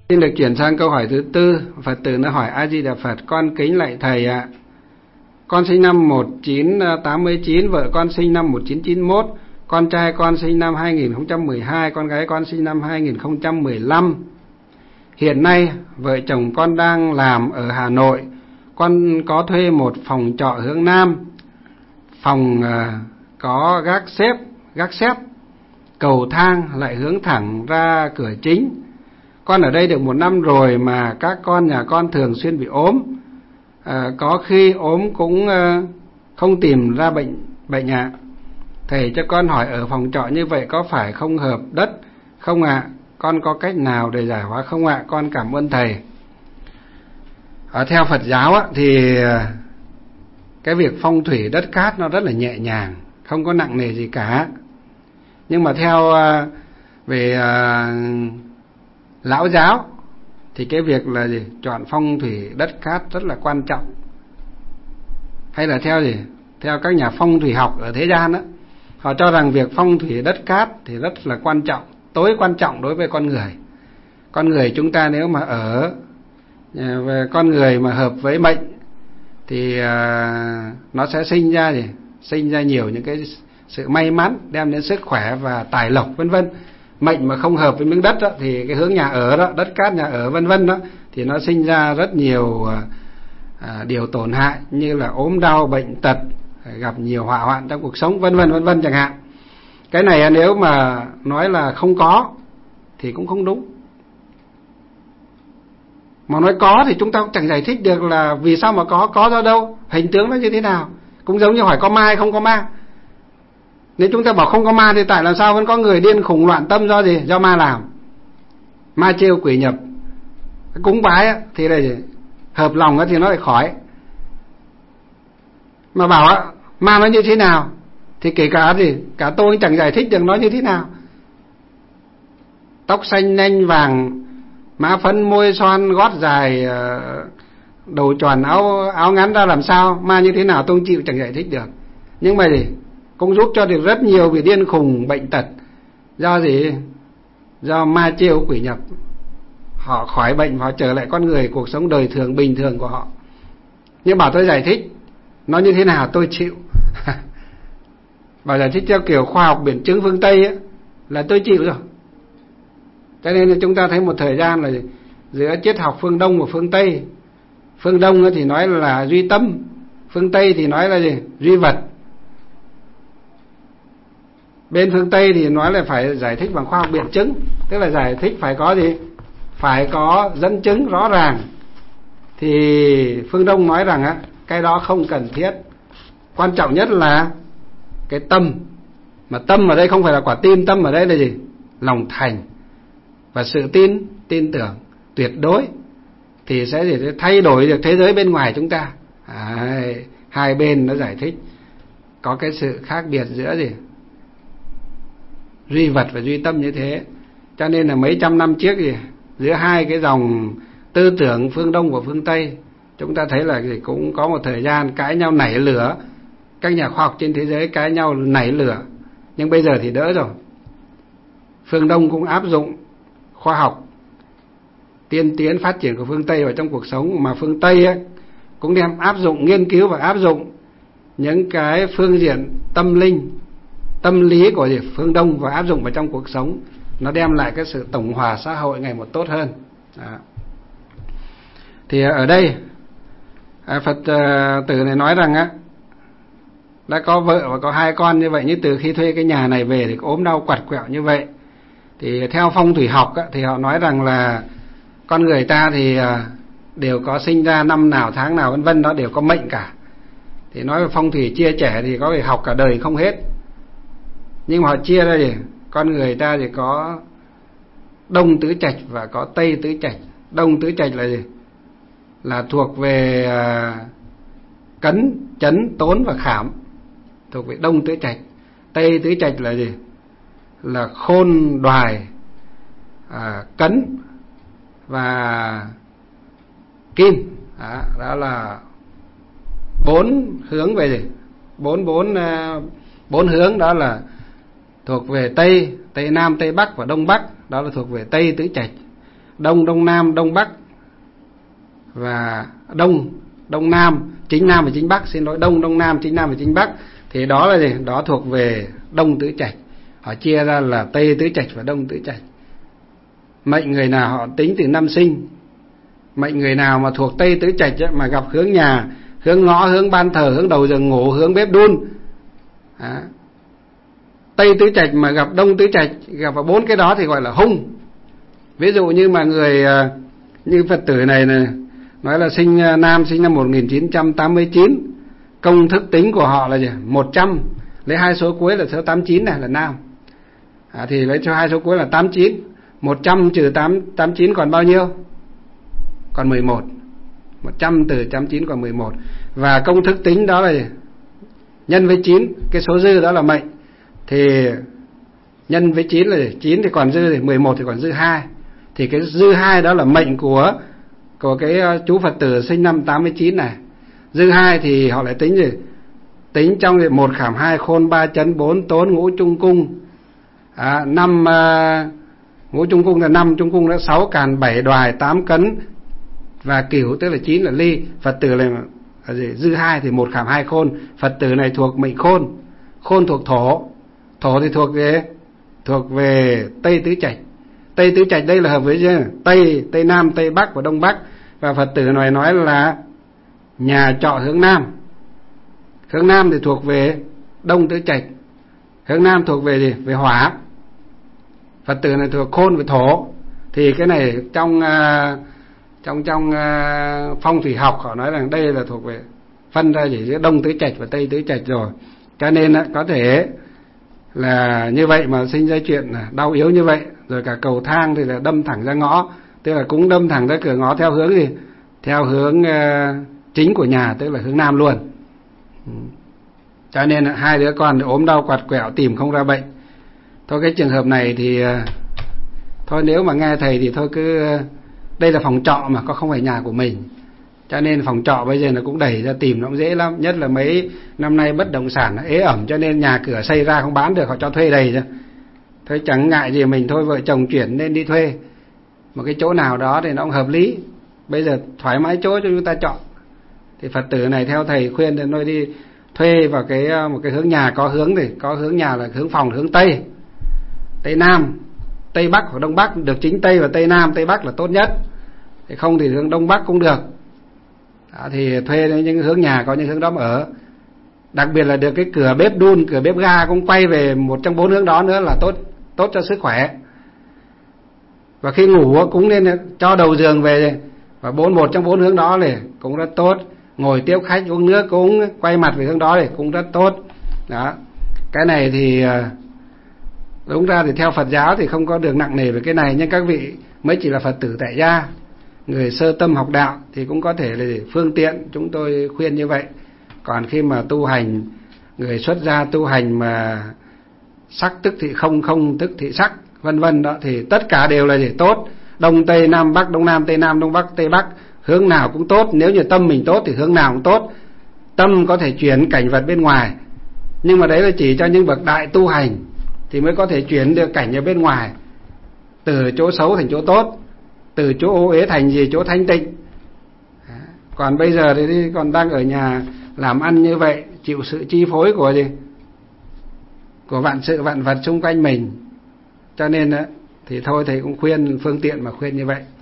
Xin được chuyển sang câu hỏi thứ tư. Phật tử nó hỏi: A Di Đà Phật, con kính lạy thầy ạ. Con sinh năm 1989, vợ con sinh năm 1991, con trai con sinh năm 2012, con gái con sinh năm 2015. Hiện nay vợ chồng con đang làm ở Hà Nội. Con có thuê một phòng trọ hướng Nam. Phòng có gác xép, cầu thang lại hướng thẳng ra cửa chính. Con ở đây được 1 năm rồi mà các con nhà con thường xuyên bị ốm. Có khi ốm cũng không tìm ra bệnh ạ. Thầy cho con hỏi ở phòng trọ như vậy có phải không hợp đất không ạ? Con có cách nào để giải hóa không ạ? Con cảm ơn thầy. Theo Phật giáo thì cái việc phong thủy đất cát nó rất là nhẹ nhàng, không có nặng nề gì cả. Nhưng mà theo về lão giáo thì cái việc là gì? Chọn phong thủy đất cát rất là quan trọng. Hay là theo các nhà phong thủy học ở thế gian họ cho rằng việc phong thủy đất cát thì rất là quan trọng, tối quan trọng đối với con người. Con người chúng ta nếu mà về con người mà hợp với mệnh thì nó sẽ sinh ra nhiều những cái sự may mắn, đem đến sức khỏe và tài lộc vân vân. Mệnh mà không hợp với miếng đất thì cái hướng nhà ở đó, đất cát nhà ở vân vân đó, thì nó sinh ra rất nhiều điều tổn hại như là ốm đau, bệnh tật, gặp nhiều họa hoạn trong cuộc sống vân vân chẳng hạn. Cái này nếu mà nói là không có thì cũng không đúng. Mà nói có thì chúng ta cũng chẳng giải thích được là vì sao mà có do đâu, hình tướng nó như thế nào. Cũng giống như hỏi có ma hay không có ma. Nếu chúng ta bảo không có ma thì tại làm sao vẫn có người điên khùng loạn tâm do gì? Do ma làm. Ma trêu quỷ nhập. Cúng bái thì là hợp lòng thì nó lại khỏi. Mà bảo ma nó như thế nào thì kể cả tôi chẳng giải thích được nó như thế nào. Tóc xanh nanh vàng, má phấn môi son, gót dài, đầu tròn áo ngắn ra làm sao, ma như thế nào tôi chịu chẳng giải thích được. Nhưng mà cũng giúp cho được rất nhiều bị điên khùng bệnh tật. Do do ma trêu quỷ nhập. Họ khỏi bệnh, họ trở lại con người, cuộc sống đời thường bình thường của họ. Nhưng bảo tôi giải thích nó như thế nào tôi chịu. Bảo giải thích theo kiểu khoa học biện chứng phương Tây là tôi chịu rồi. Cho nên là chúng ta thấy một thời gian là giữa triết học phương Đông và phương Tây. Phương Đông thì nói là duy tâm, phương Tây thì nói là duy vật. Bên phương Tây thì nói là phải giải thích bằng khoa học biện chứng, tức là giải thích phải có phải có dẫn chứng rõ ràng. Thì phương Đông nói rằng cái đó không cần thiết. Quan trọng nhất là cái tâm. Mà tâm ở đây không phải là quả tim, tâm ở đây là lòng thành và sự tin tưởng tuyệt đối thì sẽ thay đổi được thế giới bên ngoài chúng ta. Hai bên nó giải thích có cái sự khác biệt giữa duy vật và duy tâm như thế. Cho nên là mấy trăm năm trước giữa hai cái dòng tư tưởng phương Đông và phương Tây, chúng ta thấy là cũng có một thời gian cãi nhau nảy lửa. Các nhà khoa học trên thế giới cãi nhau nảy lửa. Nhưng bây giờ thì đỡ rồi. Phương Đông cũng áp dụng khoa học tiên tiến phát triển của phương Tây vào trong cuộc sống, mà phương Tây cũng đem áp dụng, nghiên cứu và áp dụng những cái phương diện tâm linh, tâm lý của phương Đông và áp dụng vào trong cuộc sống. Nó đem lại cái sự tổng hòa xã hội ngày một tốt hơn. Thì ở đây Phật tử này nói rằng đã có vợ và có 2 con như vậy, như từ khi thuê cái nhà này về thì ốm đau quặt quẹo như vậy. Thì theo phong thủy học thì họ nói rằng là con người ta thì đều có sinh ra năm nào tháng nào vân vân, đó đều có mệnh cả. Thì nói về phong thủy chia trẻ thì có thể học cả đời không hết. Nhưng mà họ chia ra con người ta thì có đông tứ trạch và có tây tứ trạch. Đông tứ trạch là là thuộc về cấn, chấn, tốn và khảm, thuộc về đông tứ trạch. Tây tứ trạch là là khôn, đoài, cấn và kim. Đó là 4 hướng về bốn hướng, đó là thuộc về Tây, Tây Nam, Tây Bắc và Đông Bắc, đó là thuộc về Tây tứ trạch. Đông, Đông Nam, Đông Bắc và Đông, Đông Nam, chính Nam và chính Bắc, xin lỗi, Đông, Đông Nam, chính Nam và chính Bắc. Thì đó là gì? Đó thuộc về Đông tứ trạch. Họ chia ra là Tây tứ trạch và Đông tứ trạch. Mệnh người nào họ tính từ năm sinh. Mệnh người nào mà thuộc Tây tứ trạch mà gặp hướng nhà, hướng ngõ, hướng ban thờ, hướng đầu giường ngủ, hướng bếp đun, Tây tứ trạch mà gặp Đông tứ trạch, gặp vào 4 cái đó thì gọi là hung. Ví dụ như mà người như Phật tử này nói là sinh nam, sinh năm 1989, công thức tính của họ là gì? 100, lấy 2 số cuối là số 89 này là nam, thì lấy cho 2 số cuối là 89. 100 trừ 89 còn bao nhiêu? Còn 11. 100 từ 89 còn 11. Và công thức tính đó là gì? Nhân với 9, cái số dư đó là mệnh. Thì nhân với 9 là gì? 9 thì còn dư, thì 11 thì còn dư 2. Thì cái dư 2 đó là mệnh của cái chú Phật tử sinh năm 89 này. Dư 2 thì họ lại tính gì? Tính trong 1 khảm 2 khôn 3 chấn 4 tốn ngũ trung cung. 5 ngũ trung cung là 5, trung cung là 6 càn 7 đoài 8 cấn và cửu, tức là 9 là ly. Phật tử này dư 2 thì 1 khảm 2 khôn. Phật tử này thuộc mệnh khôn. Khôn thuộc thổ. Thổ thì thuộc về Tây tứ trạch. Tây tứ trạch đây là hợp với Tây, Tây Nam, Tây Bắc và Đông Bắc. Và Phật tử này nói là nhà trọ hướng Nam. Hướng Nam thì thuộc về Đông tứ trạch. Hướng Nam thuộc về gì? Về hỏa. Phật tử này thuộc khôn về thổ. Thì cái này trong phong thủy học họ nói rằng đây là thuộc về phân ra chỉ giữa Đông tứ trạch và Tây tứ trạch rồi. Cho nên có thể là như vậy mà sinh ra chuyện đau yếu như vậy. Rồi cả cầu thang thì là đâm thẳng ra ngõ, tức là cũng đâm thẳng ra cửa ngõ theo hướng gì? Theo hướng chính của nhà, tức là hướng Nam luôn. Cho nên 2 đứa con thì ốm đau quạt quẹo tìm không ra bệnh. Thôi cái trường hợp này thì thôi nếu mà nghe thầy thì thôi cứ đây là phòng trọ mà, có không phải nhà của mình. Cho nên phòng trọ bây giờ nó cũng đẩy ra tìm nó cũng dễ lắm. Nhất là mấy năm nay bất động sản ế ẩm, cho nên nhà cửa xây ra không bán được, họ cho thuê đầy chứ. Thôi chẳng ngại gì mình thôi vợ chồng chuyển nên đi thuê một cái chỗ nào đó thì nó cũng hợp lý. Bây giờ thoải mái chỗ cho chúng ta chọn. Thì Phật tử này theo thầy khuyên thì noi đi thuê vào một cái hướng nhà có hướng, thì có hướng nhà là hướng phòng hướng Tây, Tây Nam, Tây Bắc hoặc Đông Bắc, được chính Tây và Tây Nam, Tây Bắc là tốt nhất. Thì không thì hướng Đông Bắc cũng được. Thì thuê những hướng nhà có những hướng đó mà ở. Đặc biệt là được cái cửa bếp đun, cửa bếp ga cũng quay về một trong 4 hướng đó nữa là tốt cho sức khỏe. Và khi ngủ cũng nên cho đầu giường về, và một trong 4 hướng đó này cũng rất tốt. Ngồi tiếp khách uống nước cũng quay mặt về hướng đó thì cũng rất tốt. Đó. Cái này thì đúng ra thì theo Phật giáo thì không có được nặng nề về cái này, nhưng các vị mới chỉ là Phật tử tại gia, người sơ tâm học đạo thì cũng có thể là phương tiện, chúng tôi khuyên như vậy. Còn khi mà tu hành, người xuất gia tu hành mà sắc tức thị không, không tức thị sắc, vân vân đó, thì tất cả đều là gì? Tốt. Đông Tây Nam Bắc, Đông Nam Tây Nam, Đông Bắc Tây Bắc, hướng nào cũng tốt. Nếu như tâm mình tốt thì hướng nào cũng tốt. Tâm có thể chuyển cảnh vật bên ngoài, nhưng mà đấy là chỉ cho những bậc đại tu hành thì mới có thể chuyển được cảnh ở bên ngoài, từ chỗ xấu thành chỗ tốt, từ chỗ ô uế thành gì chỗ thanh tịnh. Còn bây giờ thì còn đang ở nhà làm ăn như vậy, chịu sự chi phối của gì? Của vạn sự vạn vật xung quanh mình. Cho nên thì thôi thầy cũng khuyên phương tiện mà khuyên như vậy.